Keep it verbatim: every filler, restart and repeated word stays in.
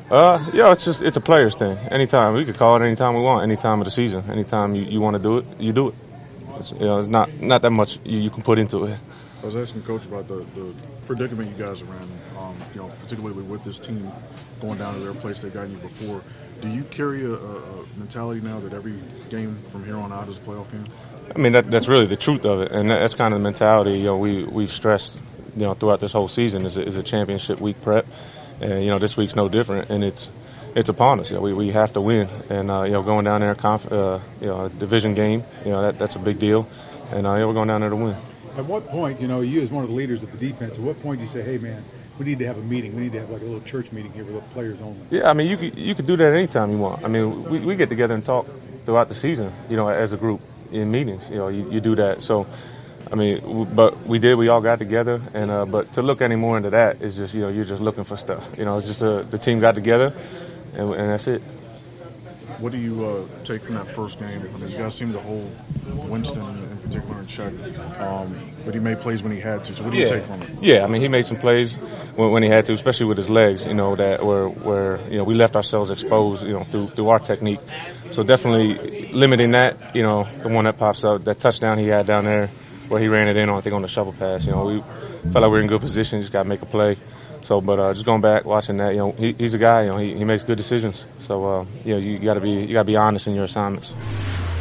Uh, yeah, it's just it's a players thing. Anytime we could call it anytime we want, any time of the season, anytime you, you want to do it, you do it. It's, you know, it's not not that much you, you can put into it. I was asking Coach about the, the predicament you guys are in, um, you know, particularly with this team going down to their place they've gotten you before. Do you carry a, a, a mentality now that every game from here on out is a playoff game? I mean, that, that's really the truth of it, and that's kind of the mentality. You know, we we've stressed, you know, throughout this whole season is a, is a championship week prep, and you know this week's no different, and it's it's upon us. You know, we we have to win, and uh, you know, going down there, conf- uh, you know, a division game, you know, that that's a big deal, and uh, yeah, we're going down there to win. At what point, you know, you as one of the leaders of the defense, at what point do you say, hey, man, we need to have a meeting. We need to have like a little church meeting here with the players only? Yeah, I mean, you could, you could do that anytime you want. I mean, we, we get together and talk throughout the season, you know, as a group in meetings. You know, you, you do that. So, I mean, w- but we did. We all got together. and uh, But to look any more into that is just, you know, you're just looking for stuff. You know, it's just uh, the team got together, and, and that's it. What do you uh, take from that first game? I mean, you guys seem to hold Winston in particular in check, um, but he made plays when he had to. So what do yeah. you take from it? Yeah, I mean, he made some plays when, when he had to, especially with his legs. You know, that where where you know we left ourselves exposed. You know, through through our technique. So definitely limiting that. You know, the one that pops up, that touchdown he had down there, where he ran it in on, I think on the shovel pass. You know, we felt like we were in good position. Just got to make a play. So, but uh, just going back, watching that, you know, he, he's a guy. You know, he, he makes good decisions. So, uh, you know, you got to be you got to be honest in your assignments.